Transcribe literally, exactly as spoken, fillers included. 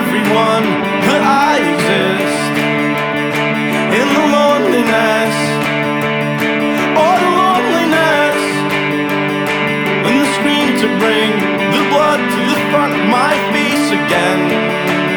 everyone that I exist. In the loneliness, oh the loneliness, and the scream to bring the blood to the front.